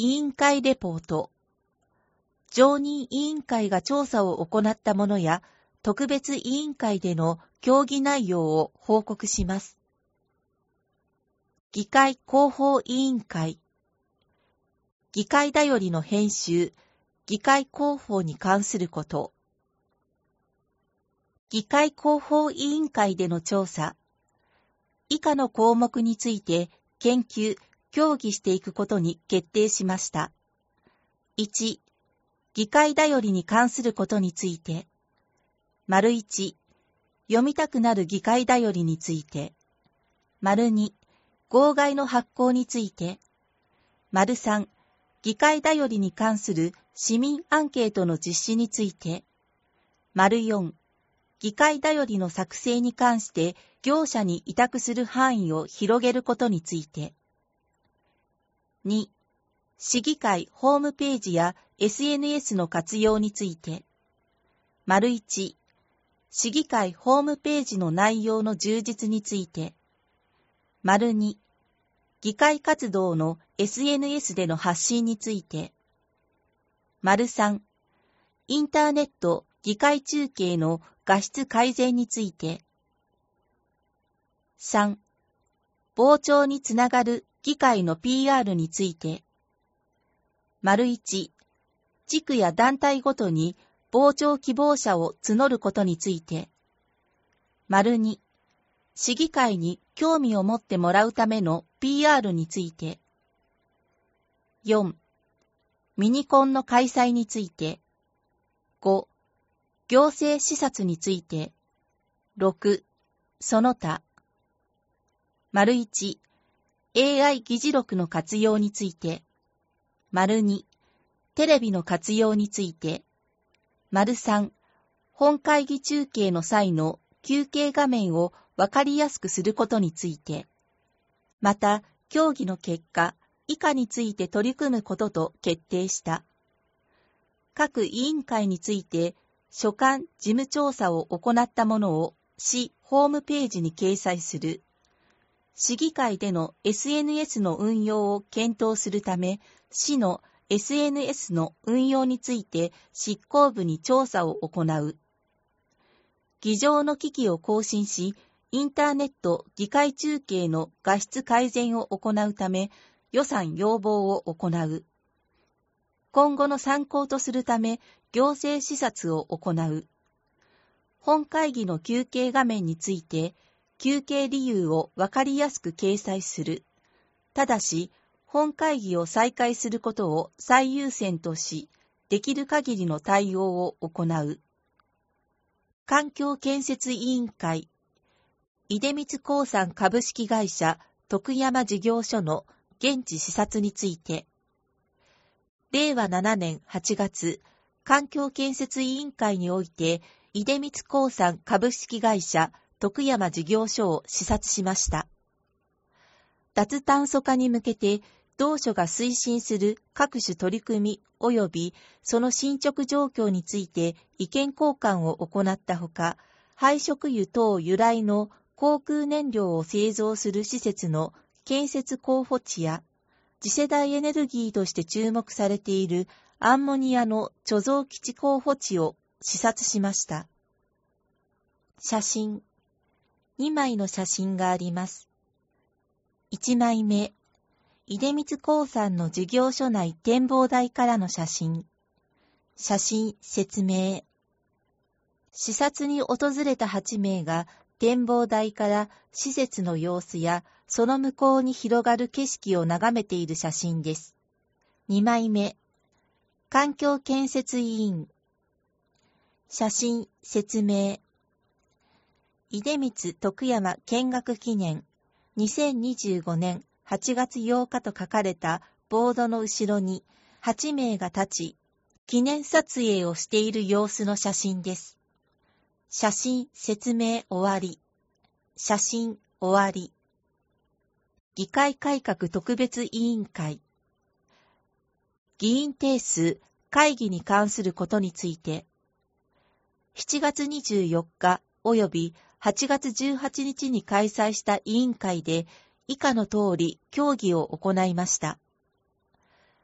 委員会レポート。常任委員会が調査を行ったものや、特別委員会での協議内容を報告します。議会広報委員会。議会だよりの編集、議会広報に関すること。議会広報委員会での調査。以下の項目について研究、協議していくことに決定しました。1、議会だよりに関することについて。1、読みたくなる議会だよりについて。2、号外の発行について。3、議会だよりに関する市民アンケートの実施について。4、議会だよりの作成に関して業者に委託する範囲を広げることについて。2、市議会ホームページや SNS の活用について。1、市議会ホームページの内容の充実について。2、議会活動の SNS での発信について。3、インターネット議会中継の画質改善について。3、傍聴につながる議会の PR について。1、地区や団体ごとに傍聴希望者を募ることについて。2、市議会に興味を持ってもらうための PR について。4、ミニコンの開催について。5、行政視察について。6、その他。1、AI 議事録の活用について。2、テレビの活用について。3、本会議中継の際の休憩画面をわかりやすくすることについて。また、協議の結果、以下について取り組むことと決定した。各委員会について、所管事務調査を行ったものを市ホームページに掲載する。市議会での SNS の運用を検討するため、市の SNS の運用について執行部に調査を行う。議場の機器を更新し、インターネット議会中継の画質改善を行うため、予算要望を行う。今後の参考とするため、行政視察を行う。本会議の休憩画面について、休憩理由をわかりやすく掲載する。ただし、本会議を再開することを最優先とし、できる限りの対応を行う。環境建設委員会、出光興産株式会社徳山事業所の現地視察について。令和7年8月、環境建設委員会において、出光興産株式会社徳山事業所を視察しました。脱炭素化に向けて、同所が推進する各種取り組み及びその進捗状況について意見交換を行ったほか、廃食油等由来の航空燃料を製造する施設の建設候補地や、次世代エネルギーとして注目されているアンモニアの貯蔵基地候補地を視察しました。写真。2枚の写真があります。1枚目。出光興産の事業所内展望台からの写真。写真説明。視察に訪れた8名が展望台から施設の様子やその向こうに広がる景色を眺めている写真です。2枚目。環境建設委員。写真説明。出光徳山見学記念2025年8月8日と書かれたボードの後ろに8名が立ち、記念撮影をしている様子の写真です。写真説明終わり。写真終わり。議会改革特別委員会。議員定数、会議に関することについて、7月24日及び8月18日に開催した委員会で、以下の通り協議を行いました。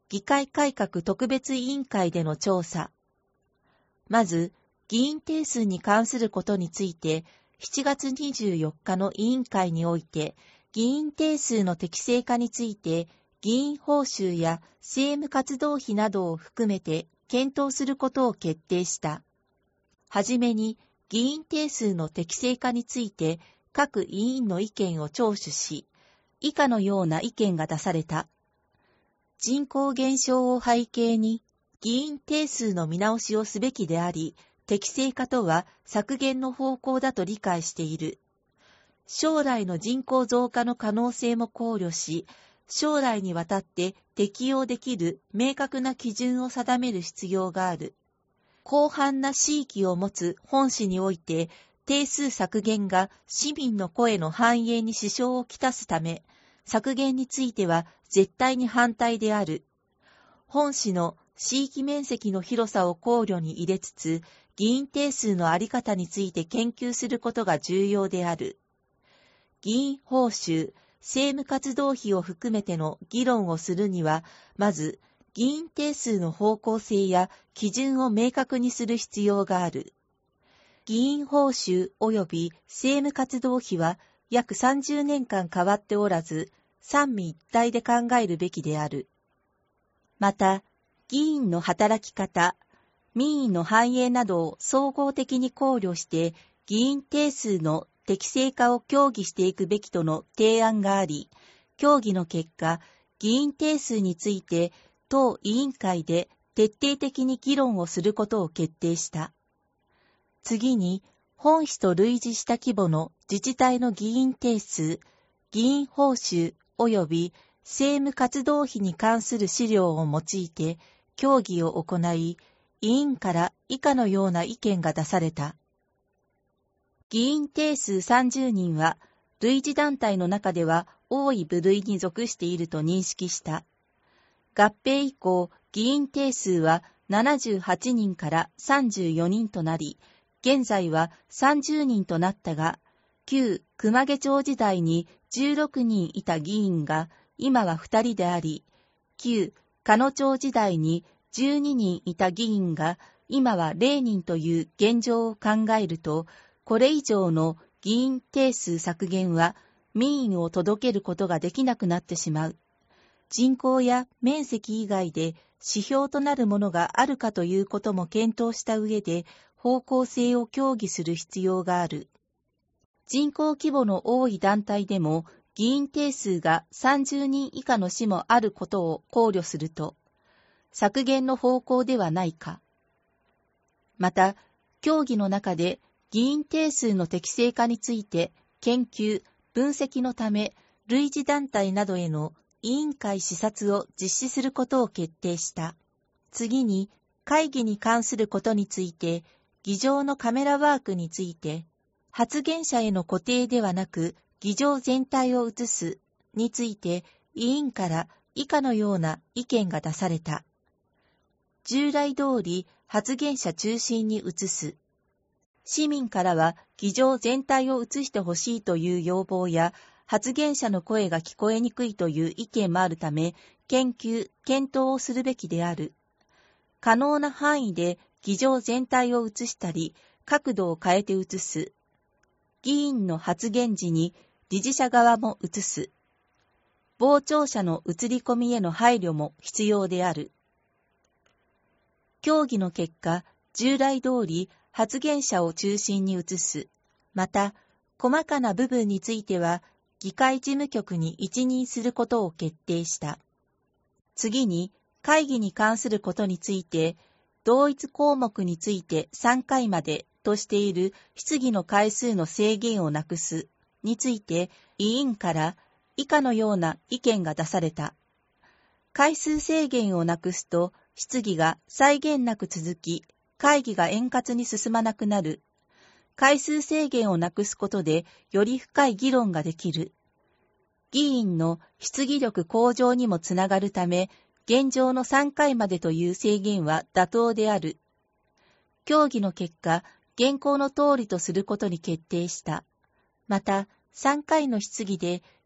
議会改革特別委員会での調査。まず、議員定数に関することについて、7月24日の委員会において、議員定数の適正化について、議員報酬や政務活動費などを含めて検討することを決定した。はじめに、議員定数の適正化について、各委員の意見を聴取し、以下のような意見が出された。人口減少を背景に、議員定数の見直しをすべきであり、適正化とは削減の方向だと理解している。将来の人口増加の可能性も考慮し、将来にわたって適用できる明確な基準を定める必要がある。広範な地域を持つ本市において、定数削減が市民の声の反映に支障をきたすため、削減については絶対に反対である。本市の地域面積の広さを考慮に入れつつ、議員定数のあり方について研究することが重要である。議員報酬、政務活動費を含めての議論をするには、まず、議員定数の方向性や基準を明確にする必要がある。議員報酬及び政務活動費は約30年間変わっておらず、三位一体で考えるべきである。また、議員の働き方、民意の反映などを総合的に考慮して、議員定数の適正化を協議していくべきとの提案があり、協議の結果、議員定数について当委員会で徹底的に議論をすることを決定した。次に、本市と類似した規模の自治体の議員定数、議員報酬及び政務活動費に関する資料を用いて協議を行い、委員から以下のような意見が出された。議員定数30人は、類似団体の中では多い部類に属していると認識した。合併以降、議員定数は78人から34人となり、現在は30人となったが、旧熊毛町時代に16人いた議員が今は2人であり、旧鹿野町時代に12人いた議員が今は0人という現状を考えると、これ以上の議員定数削減は民意を届けることができなくなってしまう。人口や面積以外で指標となるものがあるかということも検討した上で方向性を協議する必要がある。人口規模の多い団体でも議員定数が30人以下の市もあることを考慮すると、削減の方向ではないか。また、協議の中で議員定数の適正化について研究、分析のため類似団体などへの委員会視察を実施することを決定した。次に、会議に関することについて、議場のカメラワークについて、発言者への固定ではなく、議場全体を映すについて、委員から以下のような意見が出された。従来通り発言者中心に映す。市民からは議場全体を映してほしいという要望や、発言者の声が聞こえにくいという意見もあるため、研究・検討をするべきである。可能な範囲で議場全体を映したり、角度を変えて映す。議員の発言時に理事者側も映す。傍聴者の映り込みへの配慮も必要である。協議の結果、従来通り発言者を中心に移す。また、細かな部分については、議会事務局に一任することを決定した。次に、会議に関することについて、同一項目について3回までとしている質疑の回数の制限をなくすについて、委員から以下のような意見が出された。回数制限をなくすと、質疑が際限なく続き、会議が円滑に進まなくなる。回数制限をなくすことで、より深い議論ができる。議員の質疑力向上にもつながるため、現状の3回までという制限は妥当である。協議の結果、現行の通りとすることに決定した。また、3回の質疑で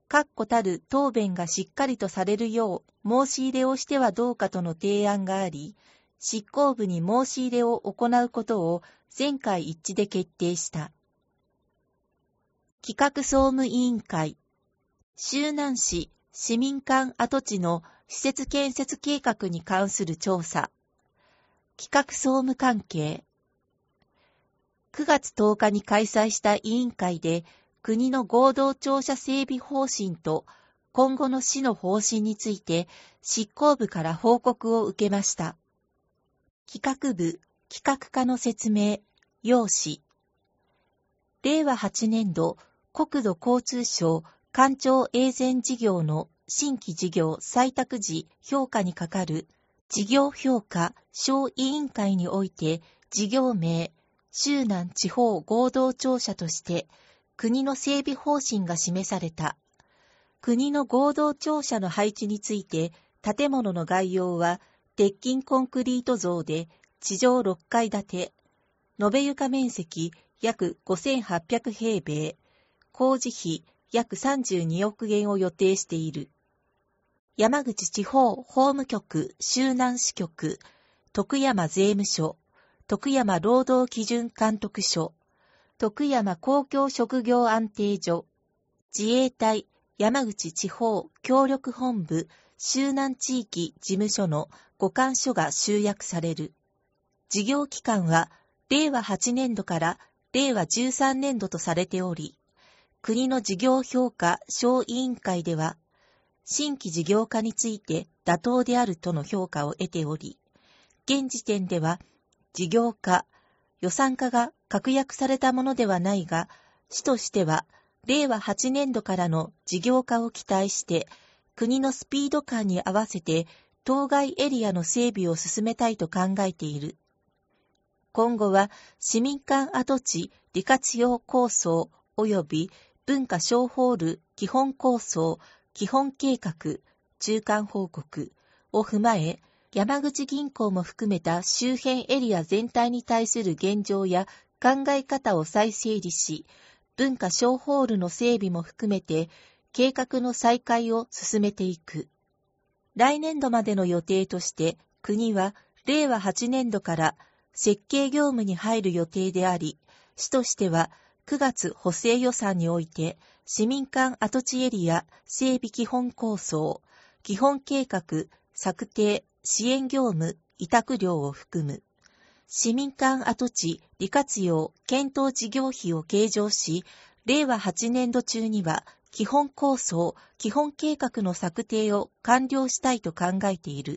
確固たる答弁がしっかりとされるよう申し入れをしてはどうかとの提案があり、執行部に申し入れを行うことを全会一致で決定した。企画総務委員会、周南市市民館跡地の施設建設計画に関する調査。企画総務関係。9月10日に開催した委員会で、国の合同庁舎整備方針と今後の市の方針について執行部から報告を受けました。企画部、企画課の説明、要旨。令和8年度国土交通省環境永全事業の新規事業採択時評価に係る事業評価小委員会において事業名、周南地方合同庁舎として国の整備方針が示された。国の合同庁舎の配置について、建物の概要は、鉄筋コンクリート造で、地上6階建て、延べ床面積約5800平米、工事費約32億元を予定している。山口地方法務局周南支局、徳山税務署、徳山労働基準監督署、徳山公共職業安定所、自衛隊山口地方協力本部周南地域事務所の5官所が集約される。事業期間は令和8年度から令和13年度とされており、国の事業評価小委員会では、新規事業化について妥当であるとの評価を得ており、現時点では事業化、予算化が確約されたものではないが、市としては、令和8年度からの事業化を期待して、国のスピード感に合わせて、当該エリアの整備を進めたいと考えている。今後は、市民館跡地利活用構想及び文化小ホール基本構想、基本計画、中間報告を踏まえ、山口銀行も含めた周辺エリア全体に対する現状や考え方を再整理し、文化小ホールの整備も含めて計画の再開を進めていく。来年度までの予定として国は令和8年度から設計業務に入る予定であり、市としては9月補正予算において市民館跡地エリア整備基本構想、基本計画策定支援業務委託料を含む市民館跡地利活用検討事業費を計上し、令和8年度中には基本構想、基本計画の策定を完了したいと考えている。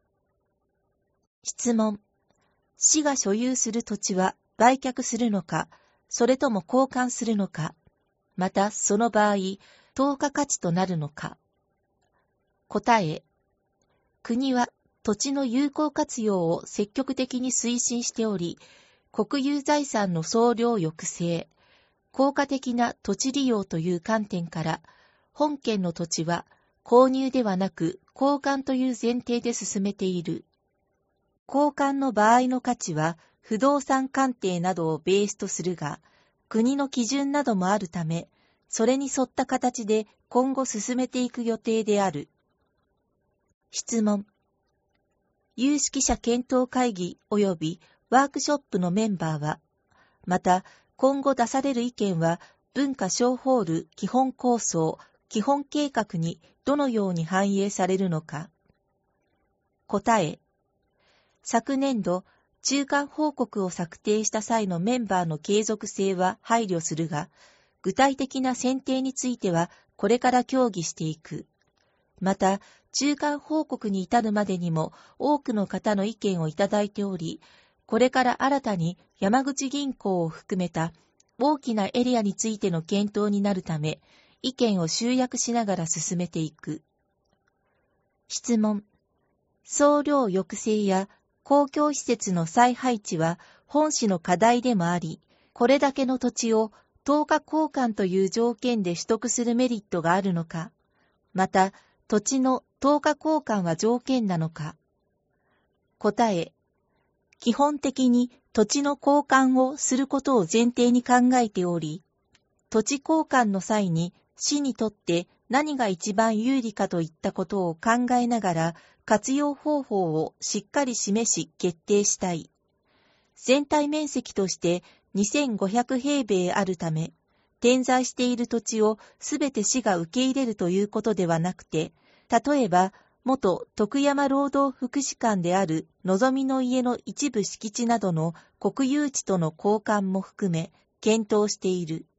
質問。市が所有する土地は売却するのか、それとも交換するのか、またその場合、投下価値となるのか。答え。国は土地の有効活用を積極的に推進しており、国有財産の総量抑制、効果的な土地利用という観点から、本件の土地は購入ではなく交換という前提で進めている。交換の場合の価値は不動産鑑定などをベースとするが、国の基準などもあるため、それに沿った形で今後進めていく予定である。質問。有識者検討会議及びワークショップのメンバーは、また今後出される意見は文化小ホール基本構想、基本計画にどのように反映されるのか。答え。昨年度、中間報告を策定した際のメンバーの継続性は配慮するが、具体的な選定についてはこれから協議していく。また、中間報告に至るまでにも多くの方の意見をいただいており、これから新たに山口銀行を含めた大きなエリアについての検討になるため、意見を集約しながら進めていく。質問。総量抑制や公共施設の再配置は本市の課題でもあり、これだけの土地を投下交換という条件で取得するメリットがあるのか、また土地の投下交換は条件なのか。答え。基本的に土地の交換をすることを前提に考えており、土地交換の際に市にとって何が一番有利かといったことを考えながら活用方法をしっかり示し決定したい。全体面積として2500平米あるため、点在している土地をすべて市が受け入れるということではなくて、例えば、元徳山労働福祉館であるのぞみの家の一部敷地などの国有地との交換も含め検討している。